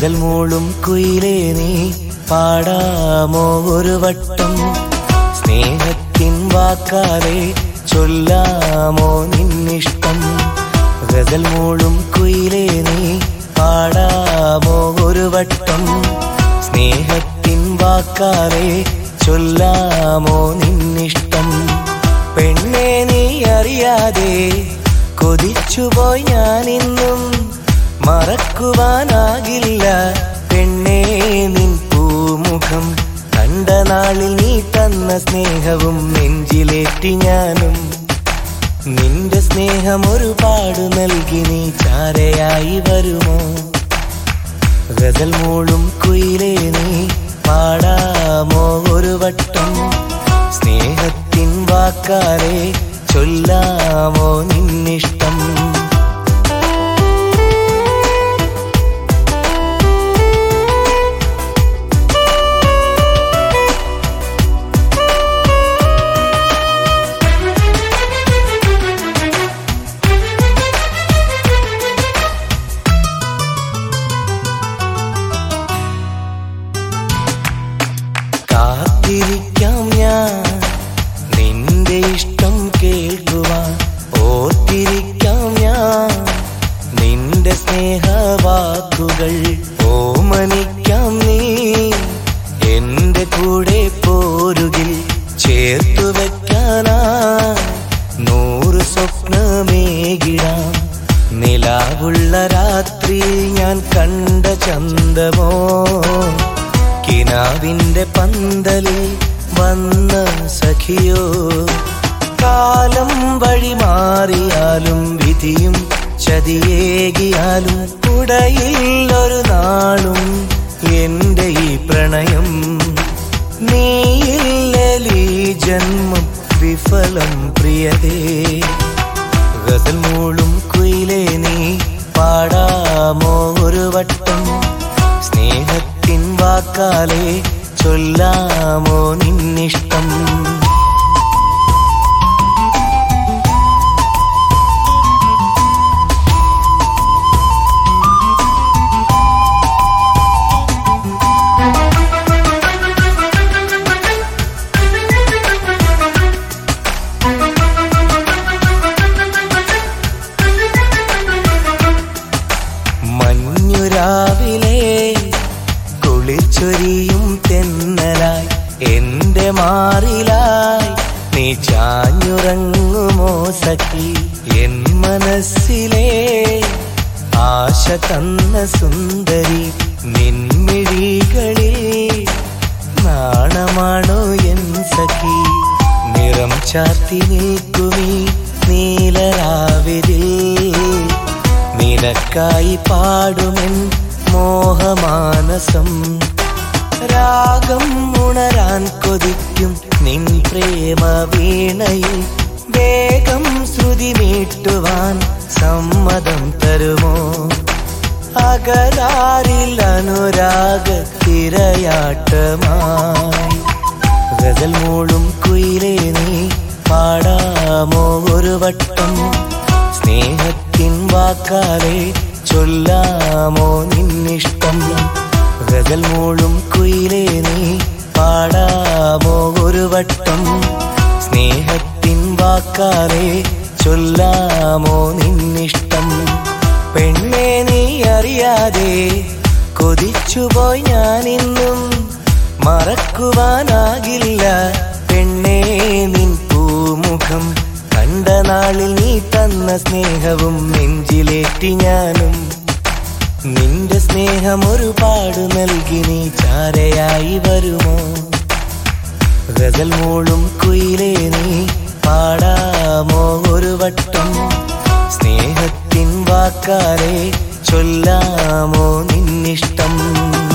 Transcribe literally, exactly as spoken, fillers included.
ഗസൽ മൂളും കുയിലേ നീ പാടാമോ ഒരു വട്ടം സ്നേഹത്തിൻ വാക്കാലെ ചൊല്ലാമോ നിന്നിഷ്ടം ഗസൽ മൂളും കുയിലേ നീ പാടാമോ ഒരു വട്ടം സ്നേഹത്തിൻ വാക്കാലെ ചൊല്ലാമോ നിന്നിഷ്ടം പെണ്ണേ നീ അറിയാതെ കൊതിച്ചുപോയി ഞാനിന്നും മറക്കുവാനാകില്ല പെണ്ണേ നിൻ പൂമുഖം കണ്ട നാളിൽ നീ തന്ന സ്നേഹവും നെഞ്ചിലേറ്റി ഞാനും നിന്റെ സ്നേഹം ഒരുപാട് നൽകി നീ ചാരയായി വരുമോ ഗസൽ മൂളും കുയിലേ നീ പാടാമോ ഒരു വട്ടം സ്നേഹത്തിൻ വാക്കാലെ ചൊല്ലാമോ നിന്നിഷ്ടം കാത്തിരിക്കാം ഞാൻ നിന്റെ ഇഷ്ടം കേൾക്കുവാൻ ഓർത്തിരിക്കാം ഞാൻ നിന്റെ സ്നേഹവാക്കുകൾ ഓമനിക്കാം നീ എന്റെ കൂടെ പോരുകിൽ ചേർത്തു വെക്കാനായി നൂറ് സ്വപ്നമേകിടാം നിലാവുള്ള രാത്രി ഞാൻ കണ്ട ചന്തമോ കിനാവിന്റെ പന്തലിൽ വന്ന സഖിയോ കാലം വഴി മാറിയാലും വിധിയും ചതിയേകിയാലും ഉടയിൽ ഒരു നാളും എന്റെ ഈ പ്രണയം നീയില്ലീ ജന്മം വിഫലം പ്രിയതേ ഗസൽ മൂളും കുയിലേ നീ പാടാമോ ഒരു വട്ടം സ്നേഹത്തിൻ വാക്കാലെ ചൊല്ലാമോ നിന്നിഷ്ടം മഞ്ഞുരാവിലെ കുളിച്ചൊരിയും തെന്നലായി എന്റെ മാറിലായി നീ ചാഞ്ഞുറങ്ങുമോ സഖി എൻ മനസ്സിലെ ആശ തന്ന സുന്ദരി നിൻമിഴികളിൽ നാണമാണോ എൻ സഖി നിറം ചാർത്തി നിൽക്കുമീ നീലരാവിരിൽ നിനക്കായി പാടുമെൻ മോഹമാനസം രാഗം ഉണരാൻ കൊതിക്കും നിൻ പ്രേമ വീണയിൽ വേഗം ശ്രുതി മീട്ടുവാൻ സമ്മതം തരുമോ അകരാറിൽ അനുരാഗ തിരയാട്ടമായി ഗസൽ മൂളും കുയിലേ നീ പാടാമോ ഒരു വട്ടം സ്നേഹത്തിൻ വാക്കാലെ ചൊല്ലാമോ നിന്നിഷ്ടം ഗസൽ മൂളും കുയിലേ നീ പാടാമോ ഒരു വട്ടം സ്നേഹത്തിൻ വാക്കാലെ ചൊല്ലാമോ നിന്നിഷ്ടം പെണ്ണേ നീ അറിയാതെ കൊതിച്ചുപോയി ഞാനിന്നും മറക്കുവാനാകില്ല പെണ്ണേ നിൻ പൂമുഖം കണ്ട നാളിൽ നീ തന്ന സ്നേഹവും നെഞ്ചിലേറ്റി ഞാനും നിന്റെ സ്നേഹം ഒരുപാട് നൽകി നീ ചാരയായി വരുമോ ഗസൽ മൂളും കുയിലേ നീ പാടാമോ ഒരു വട്ടം സ്നേഹത്തിൻ വാക്കാലെ ചൊല്ലാമോ നിന്നിഷ്ടം